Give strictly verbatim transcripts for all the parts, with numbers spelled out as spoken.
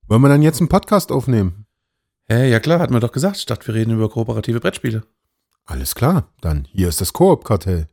Wollen wir dann jetzt einen Podcast aufnehmen? Hey, ja klar, hatten wir doch gesagt, statt wir reden über kooperative Brettspiele. Alles klar, dann hier ist das Koop-Kartell.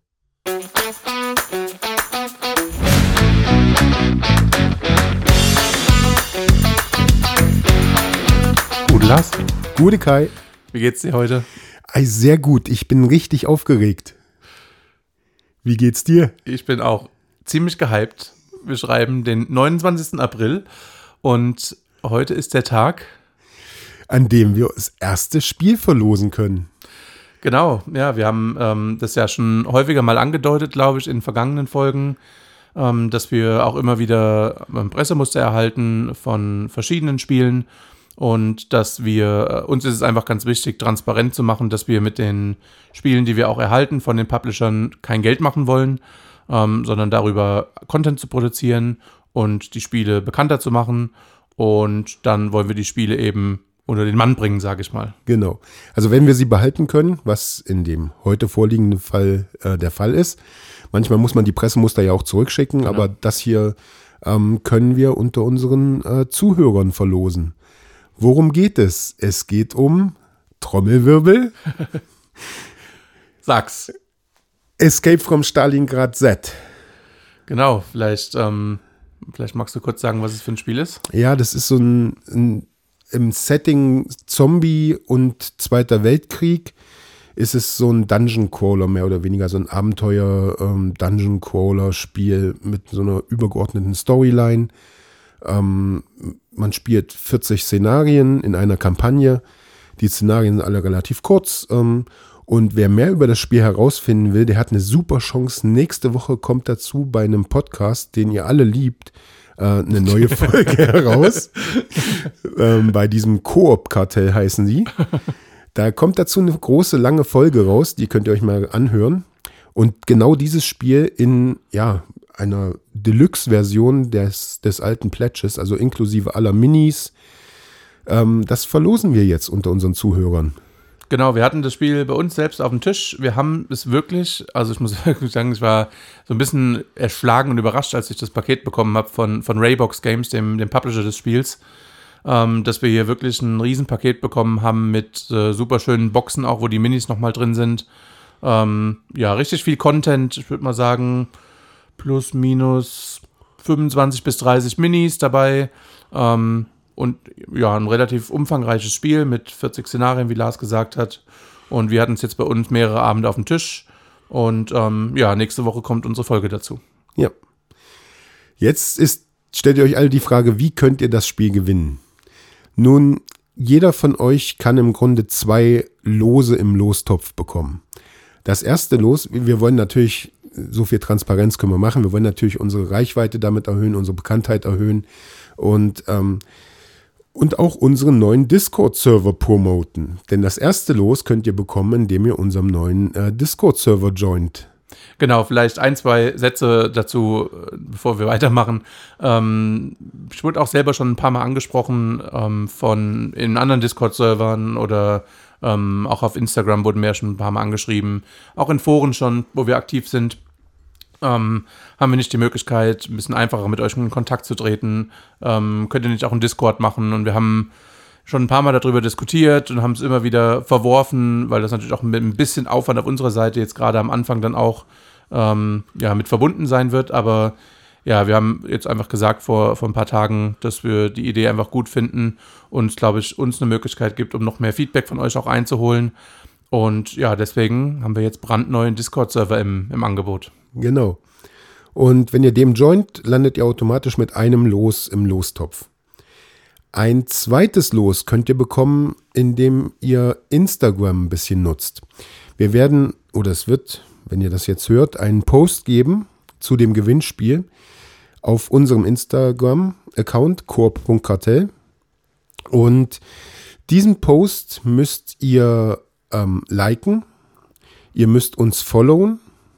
Gute Lars. Gute Kai. Wie geht's dir heute? Ei, sehr gut, ich bin richtig aufgeregt. Wie geht's dir? Ich bin auch ziemlich gehypt. Wir schreiben den neunundzwanzigsten April und heute ist der Tag, an dem wir das erste Spiel verlosen können. Genau, ja, wir haben ähm, das ja schon häufiger mal angedeutet, glaube ich, in vergangenen Folgen, ähm, dass wir auch immer wieder ähm, Pressemuster erhalten von verschiedenen Spielen und dass wir, äh, uns ist es einfach ganz wichtig, transparent zu machen, dass wir mit den Spielen, die wir auch erhalten von den Publishern, kein Geld machen wollen, ähm, sondern darüber Content zu produzieren und die Spiele bekannter zu machen, und dann wollen wir die Spiele eben unter den Mann bringen, sage ich mal. Genau. Also wenn wir sie behalten können, was in dem heute vorliegenden Fall äh, der Fall ist. Manchmal muss man die Pressemuster ja auch zurückschicken, genau. Aber das hier ähm, können wir unter unseren äh, Zuhörern verlosen. Worum geht es? Es geht um Trommelwirbel. Sag's. Escape from Stalingrad Z. Genau, vielleicht, ähm, vielleicht magst du kurz sagen, was es für ein Spiel ist? Ja, das ist so ein, ein im Setting Zombie und Zweiter Weltkrieg ist es so ein Dungeon Crawler, mehr oder weniger so ein Abenteuer ähm, Dungeon Crawler Spiel mit so einer übergeordneten Storyline. Ähm, man spielt vierzig Szenarien in einer Kampagne. Die Szenarien sind alle relativ kurz. Ähm, und wer mehr über das Spiel herausfinden will, der hat eine super Chance. Nächste Woche kommt dazu bei einem Podcast, den ihr alle liebt, eine neue Folge heraus. ähm, bei diesem Koop-Kartell heißen sie. Da kommt dazu eine große, lange Folge raus, die könnt ihr euch mal anhören. Und genau dieses Spiel in ja, einer Deluxe-Version des, des alten Pledges, also inklusive aller Minis, ähm, das verlosen wir jetzt unter unseren Zuhörern. Genau, wir hatten das Spiel bei uns selbst auf dem Tisch. Wir haben es wirklich, also ich muss wirklich sagen, ich war so ein bisschen erschlagen und überrascht, als ich das Paket bekommen habe von, von Raybox Games, dem, dem Publisher des Spiels, ähm, dass wir hier wirklich ein Riesenpaket bekommen haben mit äh, super schönen Boxen, auch wo die Minis nochmal drin sind. Ähm, ja, richtig viel Content, ich würde mal sagen, plus minus fünfundzwanzig bis dreißig Minis dabei. Ähm, Und ja, ein relativ umfangreiches Spiel mit vierzig Szenarien, wie Lars gesagt hat. Und wir hatten es jetzt bei uns mehrere Abende auf dem Tisch. Und ähm, ja, nächste Woche kommt unsere Folge dazu. Ja. Jetzt ist, stellt ihr euch alle die Frage, wie könnt ihr das Spiel gewinnen? Nun, jeder von euch kann im Grunde zwei Lose im Lostopf bekommen. Das erste Los, wir wollen natürlich, so viel Transparenz können wir machen, wir wollen natürlich unsere Reichweite damit erhöhen, unsere Bekanntheit erhöhen und ähm, Und auch unseren neuen Discord-Server promoten. Denn das erste Los könnt ihr bekommen, indem ihr unserem neuen äh, Discord-Server joint. Genau, vielleicht ein, zwei Sätze dazu, bevor wir weitermachen. Ähm, ich wurde auch selber schon ein paar Mal angesprochen ähm, von in anderen Discord-Servern oder ähm, auch auf Instagram wurden wir schon ein paar Mal angeschrieben. Auch in Foren schon, wo wir aktiv sind. Ähm, haben wir nicht die Möglichkeit, ein bisschen einfacher mit euch in Kontakt zu treten? Ähm, könnt ihr nicht auch einen Discord machen? Und wir haben schon ein paar Mal darüber diskutiert und haben es immer wieder verworfen, weil das natürlich auch mit ein bisschen Aufwand auf unserer Seite jetzt gerade am Anfang dann auch ähm, ja, mit verbunden sein wird. Aber ja, wir haben jetzt einfach gesagt vor, vor ein paar Tagen, dass wir die Idee einfach gut finden und, glaube ich, uns eine Möglichkeit gibt, um noch mehr Feedback von euch auch einzuholen. Und ja, deswegen haben wir jetzt brandneuen Discord-Server im, im Angebot. Genau. Und wenn ihr dem joint, landet ihr automatisch mit einem Los im Lostopf. Ein zweites Los könnt ihr bekommen, indem ihr Instagram ein bisschen nutzt. Wir werden, oder es wird, wenn ihr das jetzt hört, einen Post geben zu dem Gewinnspiel auf unserem Instagram-Account koop punkt kartell. Und diesen Post müsst ihr ähm, liken, ihr müsst uns followen.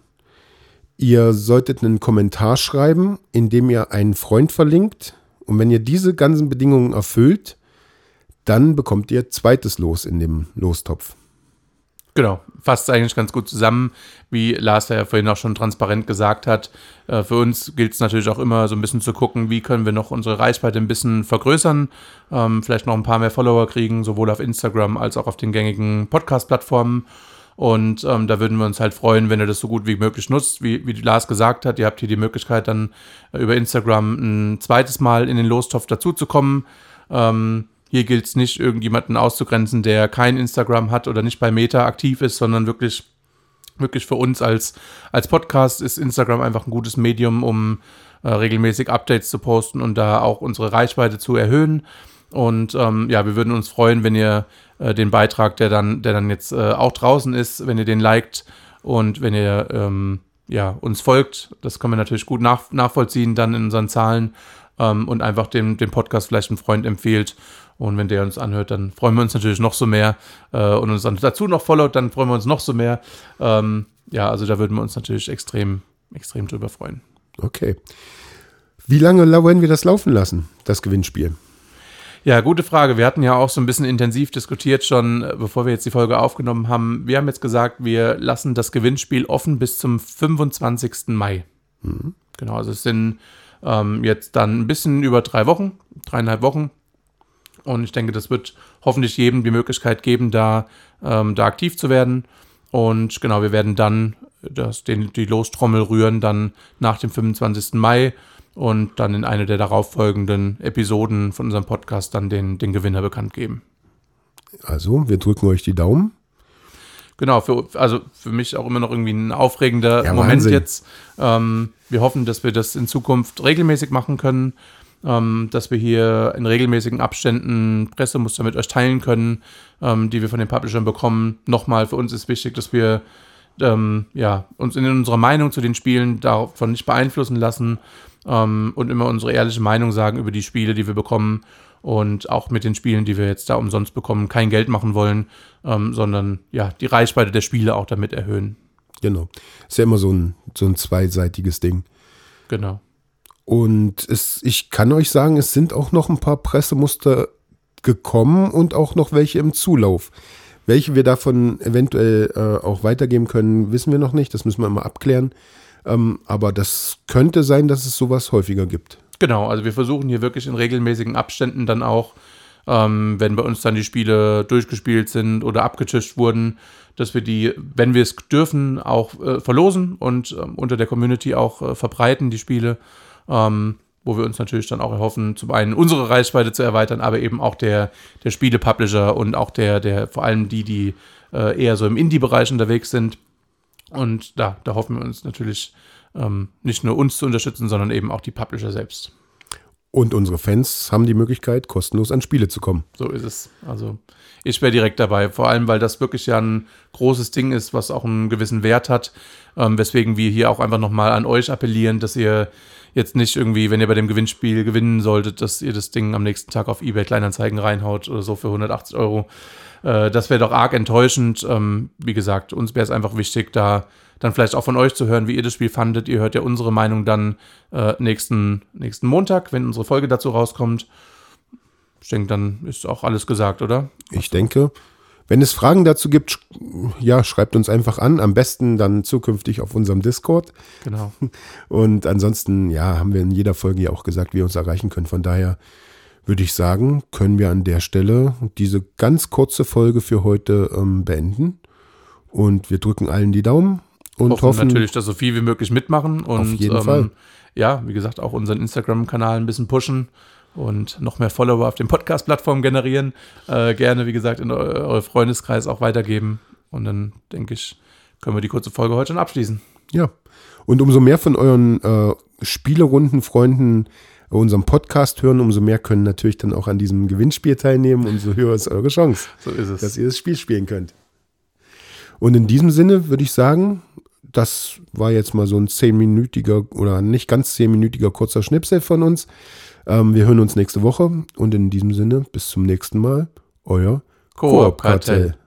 Ihr solltet einen Kommentar schreiben, in dem ihr einen Freund verlinkt. Und wenn ihr diese ganzen Bedingungen erfüllt, dann bekommt ihr zweites Los in dem Lostopf. Genau, fasst eigentlich ganz gut zusammen, wie Lars ja vorhin auch schon transparent gesagt hat. Äh, für uns gilt es natürlich auch immer so ein bisschen zu gucken, wie können wir noch unsere Reichweite ein bisschen vergrößern, ähm, vielleicht noch ein paar mehr Follower kriegen, sowohl auf Instagram als auch auf den gängigen Podcast-Plattformen. Und ähm, da würden wir uns halt freuen, wenn ihr das so gut wie möglich nutzt. Wie, wie Lars gesagt hat, ihr habt hier die Möglichkeit dann äh, über Instagram ein zweites Mal in den Lostopf dazuzukommen. Ähm, Hier gilt es nicht, irgendjemanden auszugrenzen, der kein Instagram hat oder nicht bei Meta aktiv ist, sondern wirklich, wirklich für uns als, als Podcast ist Instagram einfach ein gutes Medium, um äh, regelmäßig Updates zu posten und da auch unsere Reichweite zu erhöhen. Und ähm, ja, wir würden uns freuen, wenn ihr äh, den Beitrag, der dann, der dann jetzt äh, auch draußen ist, wenn ihr den liked und wenn ihr ähm, ja, uns folgt. Das können wir natürlich gut nach, nachvollziehen dann in unseren Zahlen ähm, und einfach dem, dem Podcast vielleicht einen Freund empfiehlt. Und wenn der uns anhört, dann freuen wir uns natürlich noch so mehr äh, und uns dann dazu noch followt, dann freuen wir uns noch so mehr. Ähm, ja, also da würden wir uns natürlich extrem, extrem drüber freuen. Okay. Wie lange wollen wir das laufen lassen, das Gewinnspiel? Ja, gute Frage. Wir hatten ja auch so ein bisschen intensiv diskutiert schon, bevor wir jetzt die Folge aufgenommen haben. Wir haben jetzt gesagt, wir lassen das Gewinnspiel offen bis zum fünfundzwanzigsten Mai. Mhm. Genau, also es sind ähm, jetzt dann ein bisschen über drei Wochen, dreieinhalb Wochen. Und ich denke, das wird hoffentlich jedem die Möglichkeit geben, da, ähm, da aktiv zu werden. Und genau, wir werden dann das, den, die Lostrommel rühren, dann nach dem fünfundzwanzigsten Mai und dann in eine der darauffolgenden Episoden von unserem Podcast dann den, den Gewinner bekannt geben. Also, wir drücken euch die Daumen. Genau, für, also für mich auch immer noch irgendwie ein aufregender ja, Moment Wahnsinn. jetzt. Ähm, wir hoffen, dass wir das in Zukunft regelmäßig machen können. Ähm, dass wir hier in regelmäßigen Abständen Pressemuster mit euch teilen können, ähm, die wir von den Publishern bekommen. Nochmal, für uns ist wichtig, dass wir ähm, ja, uns in unserer Meinung zu den Spielen davon nicht beeinflussen lassen ähm, und immer unsere ehrliche Meinung sagen über die Spiele, die wir bekommen und auch mit den Spielen, die wir jetzt da umsonst bekommen, kein Geld machen wollen, ähm, sondern ja, die Reichweite der Spiele auch damit erhöhen. Genau. Ist ja immer so ein, so ein zweiseitiges Ding. Genau. Und es, ich kann euch sagen, es sind auch noch ein paar Pressemuster gekommen und auch noch welche im Zulauf. Welche wir davon eventuell äh, auch weitergeben können, wissen wir noch nicht. Das müssen wir immer abklären. Ähm, aber das könnte sein, dass es sowas häufiger gibt. Genau, also wir versuchen hier wirklich in regelmäßigen Abständen dann auch, ähm, wenn bei uns dann die Spiele durchgespielt sind oder abgetischt wurden, dass wir die, wenn wir es dürfen, auch äh, verlosen und äh, unter der Community auch äh, verbreiten, die Spiele. Ähm, wo wir uns natürlich dann auch erhoffen, zum einen unsere Reichweite zu erweitern, aber eben auch der, der Spiele-Publisher und auch der, der vor allem die, die äh, eher so im Indie-Bereich unterwegs sind. Und da, da hoffen wir uns natürlich ähm, nicht nur uns zu unterstützen, sondern eben auch die Publisher selbst. Und unsere Fans haben die Möglichkeit, kostenlos an Spiele zu kommen. So ist es. Also ich wäre direkt dabei, vor allem, weil das wirklich ja ein großes Ding ist, was auch einen gewissen Wert hat, ähm, weswegen wir hier auch einfach nochmal an euch appellieren, dass ihr jetzt nicht irgendwie, wenn ihr bei dem Gewinnspiel gewinnen solltet, dass ihr das Ding am nächsten Tag auf eBay Kleinanzeigen reinhaut oder so für hundertachtzig Euro. Äh, das wäre doch arg enttäuschend. Ähm, wie gesagt, uns wäre es einfach wichtig, da dann vielleicht auch von euch zu hören, wie ihr das Spiel fandet. Ihr hört ja unsere Meinung dann äh, nächsten, nächsten Montag, wenn unsere Folge dazu rauskommt. Ich denke, dann ist auch alles gesagt, oder? Ich denke, wenn es Fragen dazu gibt, ja, schreibt uns einfach an. Am besten dann zukünftig auf unserem Discord. Genau. Und ansonsten, ja, haben wir in jeder Folge ja auch gesagt, wie ihr uns erreichen könnt. Von daher würde ich sagen, können wir an der Stelle diese ganz kurze Folge für heute ähm, beenden. Und wir drücken allen die Daumen und hoffen, hoffen natürlich, dass so viel wie möglich mitmachen. Und, auf jeden ähm, Fall. Ja, wie gesagt, auch unseren Instagram-Kanal ein bisschen pushen und noch mehr Follower auf den Podcast-Plattformen generieren. Äh, gerne, wie gesagt, in eu- eure Freundeskreis auch weitergeben. Und dann, denke ich, können wir die kurze Folge heute schon abschließen. Ja, und umso mehr von euren äh, Spielerunden-Freunden unseren Podcast hören, umso mehr können natürlich dann auch an diesem Gewinnspiel teilnehmen. Umso höher ist eure Chance, So ist es. dass ihr das Spiel spielen könnt. Und in diesem Sinne würde ich sagen, das war jetzt mal so ein zehnminütiger oder nicht ganz zehnminütiger kurzer Schnipsel von uns. Ähm, wir hören uns nächste Woche und in diesem Sinne bis zum nächsten Mal. Euer Koop-Kartell.